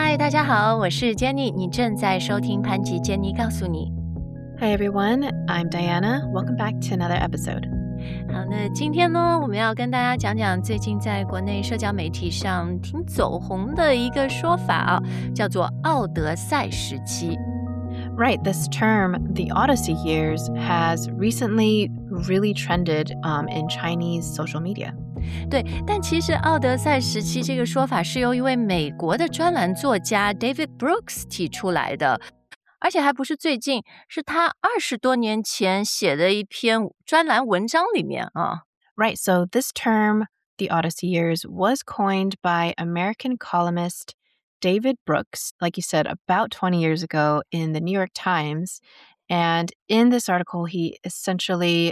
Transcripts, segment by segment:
嗨，大家好，我是 Jenny， 你正在收听潘吉 Jenny 告诉你。 Hi everyone, I'm Diana. Welcome back to another episode. 好，那今天呢，我们要跟大家讲讲最近在国内社交媒体上挺走红的一个说法啊，叫做奥德赛时期。 Right, this term, the Odyssey years, has recently really trended in Chinese social media. 对，但其实奥德赛时期这个说法是由一位美国的专栏作家 David Brooks 提出来的，而且还不是最近，是他20多年前写的一篇专栏文章里面啊。 Right, so this term, the Odyssey years, was coined by American columnist David Brooks, like you said, about 20 years ago in the New York Times. And in this article, he essentially,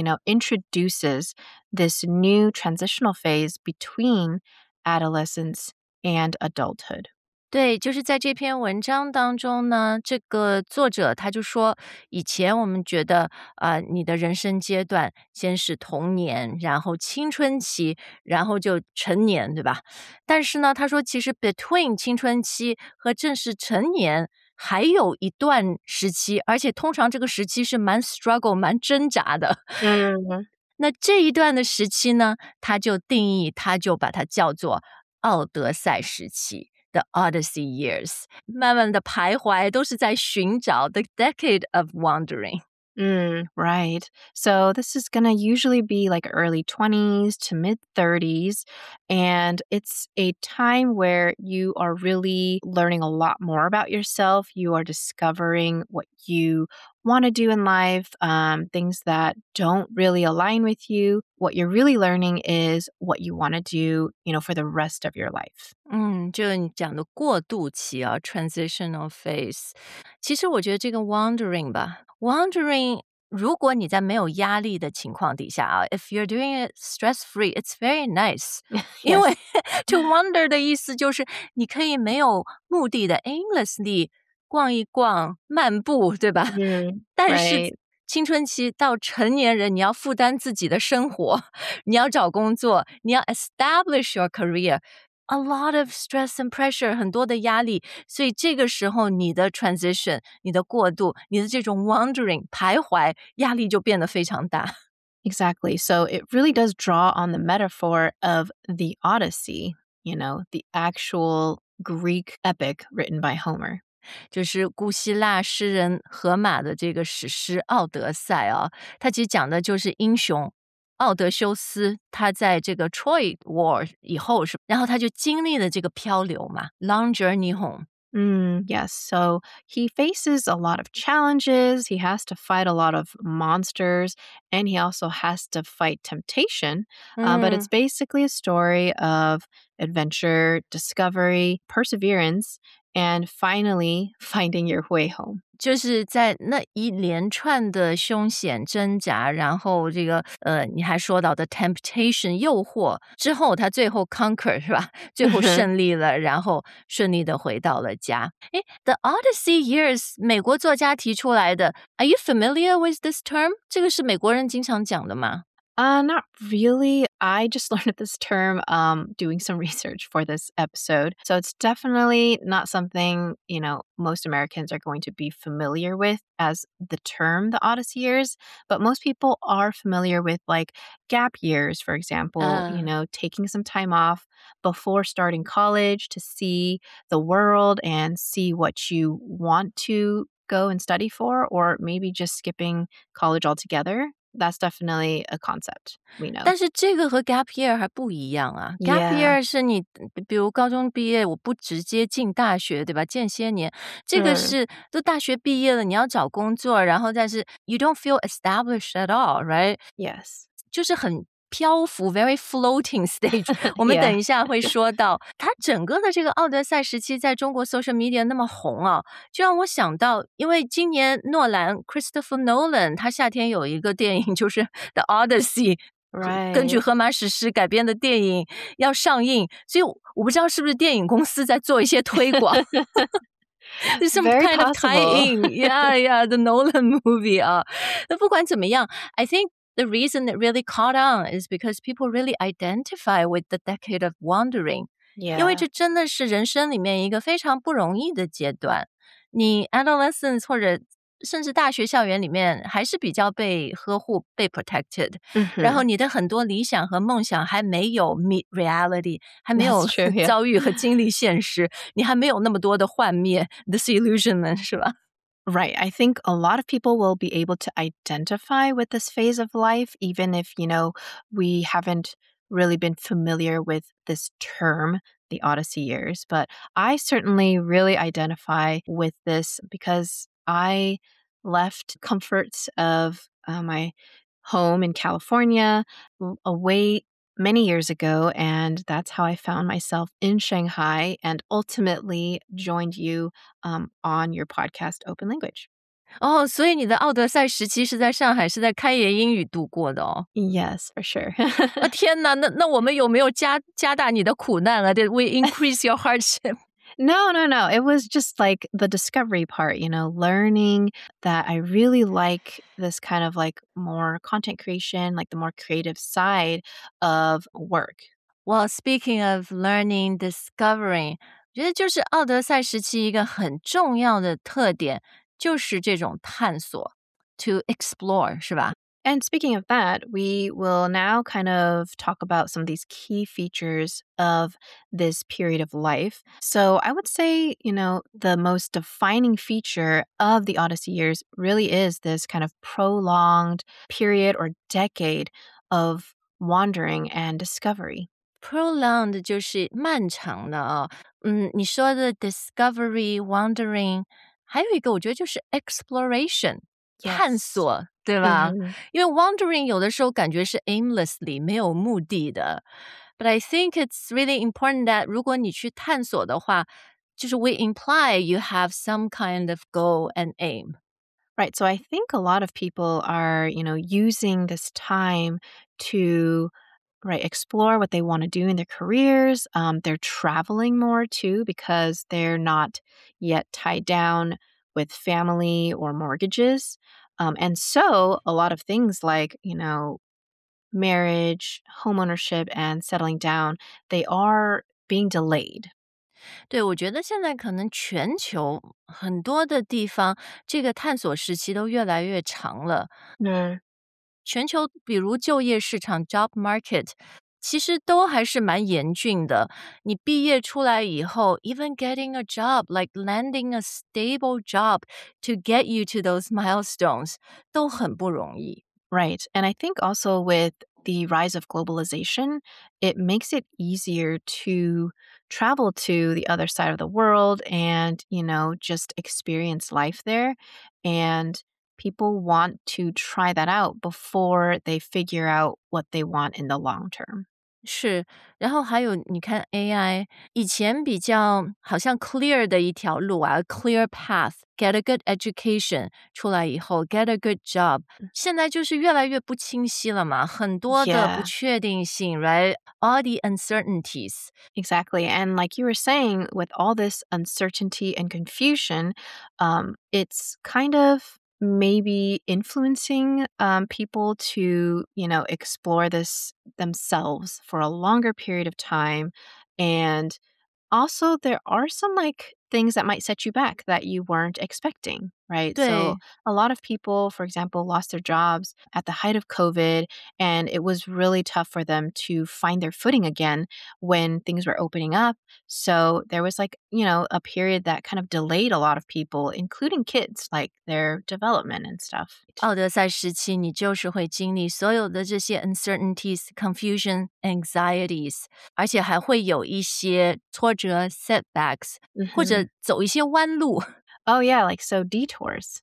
introduces this new transitional phase between adolescence and adulthood. 对，就是在这篇文章当中呢，这个作者他就说，以前我们觉得你的人生阶段先是童年，然后青春期，然后就成年，对吧？但是呢，他说其实 between 青春期和正式成年还有一段时期，而且通常这个时期是蛮 struggle 蛮挣扎的。那这一段的时期呢，他就把它叫做奥德赛时期。The Odyssey years， 慢慢的徘徊，都是在寻找 the decade of wandering。 Right. So this is going to usually be like early 20s to mid 30s. And it's a time where you are really learning a lot more about yourself. You are discovering what you want to do in life, things that don't really align with you. What you're really learning is what you want to do, for the rest of your life. 就是你讲的过渡期啊 ，transitional phase。其实我觉得这个 wandering 吧 ，wandering， 如果你在没有压力的情况底下啊 ，if you're doing it stress free, it's very nice 。因为 to wander 的意思就是你可以没有目的的 aimlessly 逛一逛、漫步，对吧？但是 right. 青春期到成年人，你要负担自己的生活，你要找工作，你要 establish your career。A lot of stress and pressure， 很多的压力，所以这个时候你的 transition， 你的过渡，你的这种 wandering 徘徊，压力就变得非常大。 Exactly. So it really does draw on the metaphor of the Odyssey, the actual Greek epic written by Homer. 就是古希腊诗人荷马的这个史诗《奥德赛》啊，它其实讲的就是英雄奥德修斯，他在这个 Troy War 以后然后他就经历了这个漂流嘛 ，long journey home。 Yes. So he faces a lot of challenges. He has to fight a lot of monsters, and he also has to fight temptation. But it's basically a story of adventure, discovery, perseverance, and finally finding your way home. 就是在那一连串的凶险挣扎，然后这个你还说到的 temptation 诱惑之后，他最后 conquer 是吧？最后胜利了，然后顺利的回到了家。诶 The Odyssey years， 美国作家提出来的 ，Are you familiar with this term？ 这个是美国人经常讲的吗？ Not really. I just learned this term doing some research for this episode. So it's definitely not something, most Americans are going to be familiar with as the term, the Odyssey years. But most people are familiar with like gap years, for example, taking some time off before starting college to see the world and see what you want to go and study for, or maybe just skipping college altogether. That's definitely a concept we know. 但是这个和 gap year 还不一样啊 Yeah. Gap year 是你比如高中毕业，我不直接进大学，对吧？间些年，这个是都大学毕业了，你要找工作，然后但是 you don't feel established at all, right? Yes. 就是很漂浮 very floating stage 我们等一下会说到它整个的这个奥德赛时期在中国 social media 那么红啊，就让我想到因为今年诺兰 Christopher Nolan 他夏天有一个电影就是 The Odyssey Right. 根据荷马史诗改编的电影要上映，所以我不知道是不是电影公司在做一些推广There's some Very kind of possible. tie-in yeah, the Nolan movie 啊那不管怎么样 I think the reason it really caught on is because people really identify with the decade of wandering 因为 Yeah. 这真的是人生里面一个非常不容易的阶段。你 adolescence 或者甚至大学校园里面还是比较被呵护、被 protected，然后 Mhm. 你的很多理想和梦想还没有 meet reality，还没 That's 有 true, yeah. 遭遇和经历现实，你还没有那么多的幻灭 disillusionment 是吧？ Right. I think a lot of people will be able to identify with this phase of life, even if, we haven't really been familiar with this term, the Odyssey years. But I certainly really identify with this because I left comforts of my home in California away many years ago. And that's how I found myself in Shanghai and ultimately joined you on your podcast, Open Language. 哦，所以你的奥德赛时期是在上海，是在开言英语度过的哦。 Yes, for sure. 天哪，那我们有没有加大你的苦难啊？Did we increase your hardship？ No, no, no. It was just like the discovery part, learning that I really like this kind of like more content creation, like the more creative side of work. Well, speaking of learning, discovering，我觉得就是奥德赛时期一个很重要的特点，就是这种探索，to explore，是吧？ And speaking of that, we will now kind of talk about some of these key features of this period of life. So, I would say, the most defining feature of the Odyssey years really is this kind of prolonged period or decade of wandering and discovery. Prolonged 就是漫长的啊，你说的 discovery、wandering，还有一个我觉得就是 exploration，探 Yes. 索，对吧？ Hmm. 因为 wandering 有的时候感觉是 aimlessly 没有目的的，but I think it's really important that 如果你去探索的话，就是 we imply you have some kind of goal and aim。 Right. So I think a lot of people are, using this time to right explore what they want to do in their careers. They're traveling more too because they're not yet tied down with family or mortgages. And so a lot of things like, marriage, homeownership, and settling down, they are being delayed. 对，我觉得现在可能全球很多的地方，这个探索时期都越来越长了。 Mm. 全球比如就业市场 job market，其实都还是蛮严峻的。你毕业出来以后，even getting a job, like landing a stable job to get you to those milestones，都很不容易。 Right. And I think also with the rise of globalization, it makes it easier to travel to the other side of the world and, just experience life there. And people want to try that out before they figure out what they want in the long term. 是，然后还有你看 AI，以前比较好像 clear 的一条路啊，clear path，get a good education 出来以后，get a good job，现在就是越来越不清晰了嘛，很多的不 Yeah, 确定性，right？All the uncertainties。 exactly. And like you were saying, with all this uncertainty and confusion, it's kind of maybe influencing people to, explore this themselves for a longer period of time. And also, there are some like things that might set you back that you weren't expecting, right? So, 对， a lot of people, for example, lost their jobs at the height of COVID, and it was really tough for them to find their footing again when things were opening up. So, there was like, a period that kind of delayed a lot of people, including kids, like their development and stuff. 奥德赛时期，你就是会经历所有的这些 uncertainties、confusion、anxieties，而且还会有一些挫折 setbacks，或 Hmm. 者走一些弯路。 Oh, yeah, like so detours.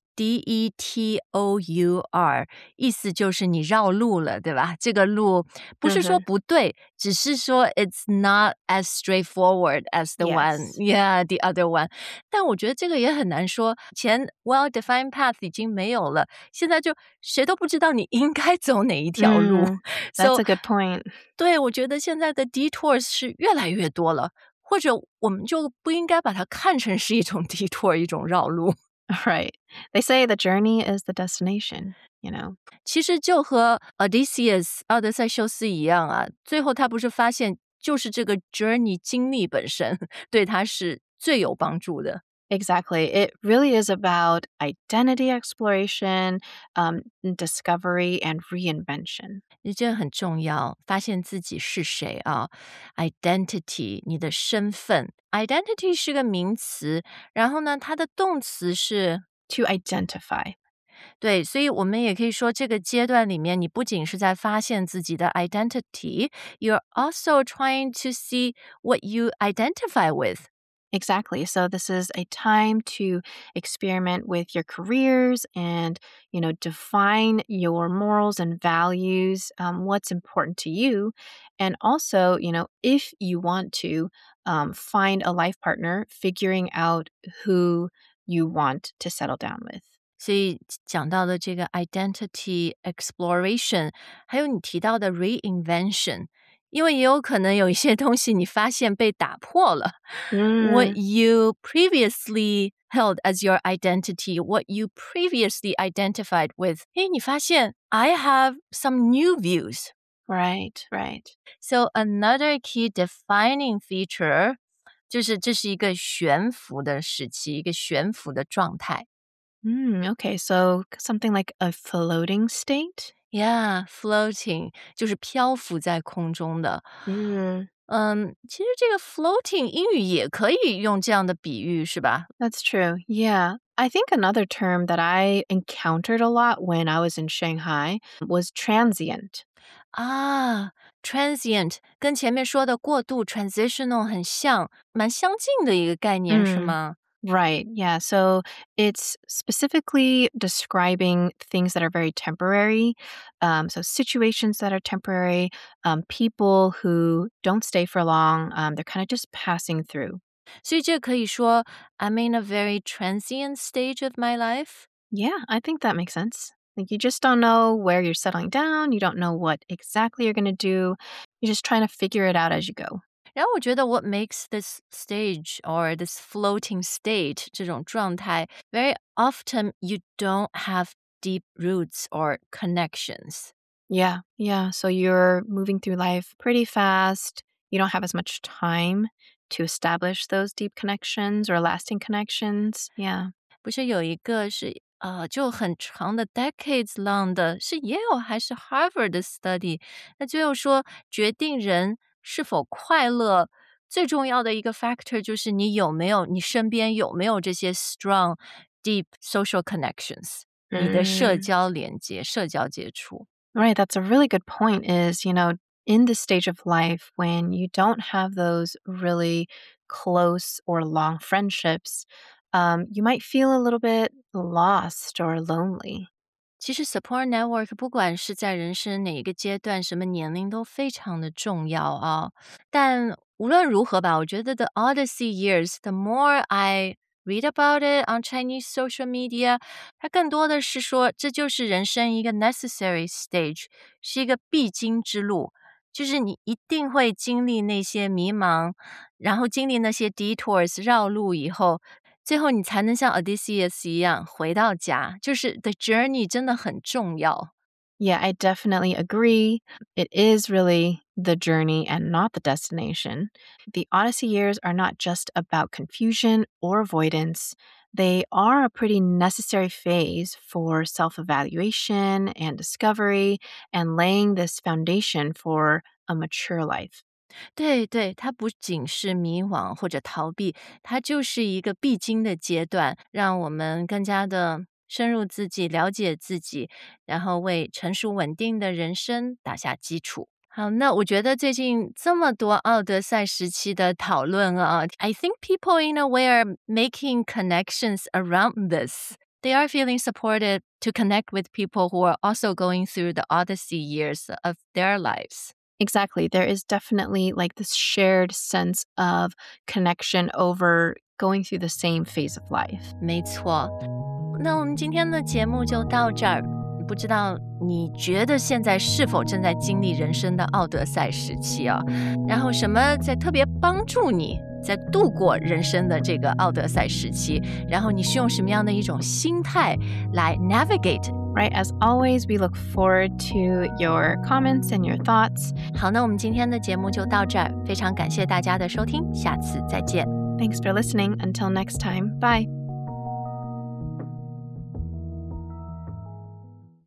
detour，意思就是你绕路了，对吧？这个路不是说 Hmm. 不对，只是说 it's not as straightforward as the one, Yes. yeah, the other one。但我觉得这个也很难说，前 well-defined path 已经没有了，现在就谁都不知道你应该走哪一条路。 That's So， a good point. 对，我觉得现在的 detours 是越来越多了，或者我们就不应该把它看成是一种 detour，一种绕路。 Right. They say the journey is the destination. 其实就和 Odysseus 奥德赛修斯一样啊，最后他不是发现就是这个 journey 经历本身对他是最有帮助的。 Exactly. It really is about identity exploration, discovery, and reinvention. 这很重要，发现自己是谁啊？identity，你的身份。identity 是个名词，然后呢，它的动词是 To identify. 对，所以我们也可以说，这个阶段里面，你不仅是在发现自己的 identity，you're also trying to see what you identify with. Exactly. So this is a time to experiment with your careers and, define your morals and values, what's important to you. And also, if you want to find a life partner, figuring out who you want to settle down with. 所以讲到的这个 identity exploration，还有你提到的 reinvention，因为也有可能有一些东西你发现被打破了。What you previously held as your identity, what you previously identified with. 诶，你发现 I have some new views. Right, right. So another key defining feature 就是这是一个悬浮的时期，一个悬浮的状态。 Okay, so something like a floating state? Yeah, floating 就是漂浮在空中的。其实这个 floating 英语也可以用这样的比喻，是吧？ That's true. Yeah. I think another term that I encountered a lot when I was in Shanghai was transient. 啊，transient 跟前面说的过渡 transitional 很像，蛮相近的一个概念，是吗？ Right. Yeah. So it's specifically describing things that are very temporary. So situations that are temporary, people who don't stay for long, they're kind of just passing through. 所以这可以说 I'm in a very transient stage of my life. Yeah, I think that makes sense. Like you just don't know where you're settling down. You don't know what exactly you're going to do. You're just trying to figure it out as you go. 然后我觉得 what makes this stage or this floating state 这种状态 very often you don't have deep roots or connections. Yeah, yeah. So you're moving through life pretty fast. You don't have as much time to establish those deep connections or lasting connections. Yeah. 不是有一个是就很长的 decades long 的，是 Yale 还是 Harvard 的 study？那最后说，决定人是否快乐最重要的一个 factor 就是你身边有没有这些 strong, deep social connections，你的社交连接、社交接触。 Right. That's a really good point is, in this stage of life when you don't have those really close or long friendships, you might feel a little bit lost or lonely. 其实 support network 不管是在人生哪一个阶段、什么年龄都非常的重要啊。但无论如何吧，我觉得 the Odyssey years, the more I read about it on Chinese social media，它更多的是说这就是人生一个 necessary stage，是一个必经之路。就是你一定会经历那些迷茫，然后经历那些 detours 绕路以后，最后你才能像 Odysseus 一样回到家，就是 the journey 真的很重要。 Yeah, I definitely agree. It is really the journey and not the destination. The Odyssey years are not just about confusion or avoidance. They are a pretty necessary phase for self evaluation and discovery and laying this foundation for a mature life. 对对，它不仅是迷惘或者逃避，它就是一个必经的阶段，让我们更加的深入自己，了解自己，然后为成熟稳定的人生打下基础。好，那我觉得最近这么多奥德赛时期的讨论啊，I think people in a way are making connections around this. They are feeling supported to connect with people who are also going through the Odyssey years of their lives. Exactly. There is definitely like this shared sense of connection over going through the same phase of life. 没错，那我们今天的节目就到这儿。不知道你觉得现在是否正在经历人生的奥德赛时期啊？然后什么在特别帮助你在度过人生的这个奥德赛时期？然后你是用什么样的一种心态来 navigate right? As always, we look forward to your comments and your thoughts. 好，那我们今天的节目就到这儿，非常感谢大家的收听，下次再见。 Thanks for listening. Until next time, bye.